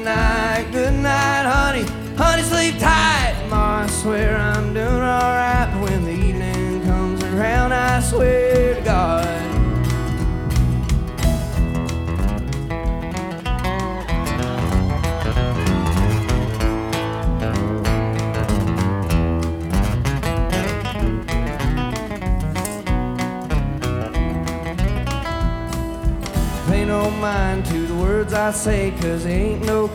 good night, honey. Honey, sleep tight. Ma, I swear I'm doing alright. When the evening comes around, I swear to God. Pay no mind to the words I say, 'cause they ain't no